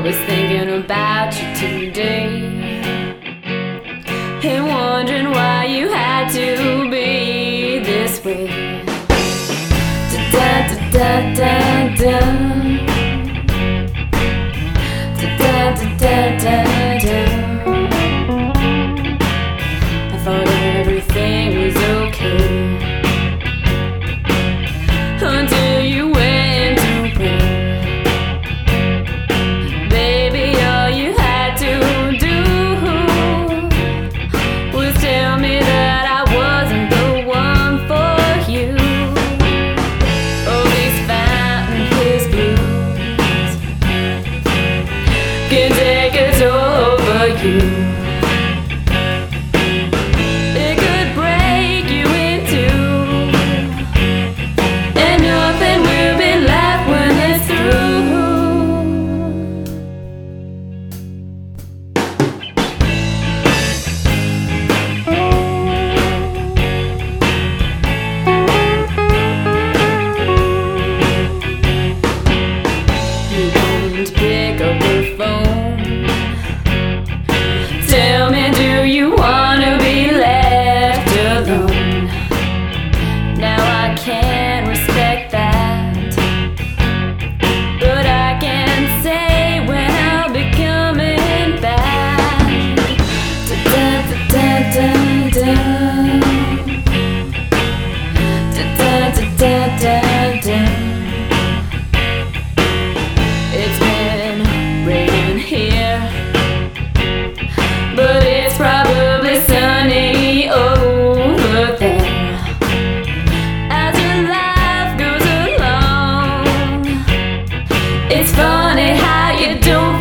was thinking about you today and wondering why you had to be this way. Da da da da da. Da da da da da. I thought everything was okay until you went away. Baby, all you had to do was tell me that I wasn't the one for you. Oh, these fountain blues can take it over you. Pick up the phone. Tell me, do you wanna be left alone? Now I can't respect that, but I can say when I'll be coming back. Da da da da da da da da da. It's been raining here, but it's probably sunny over there. As your life goes along, it's funny how you don't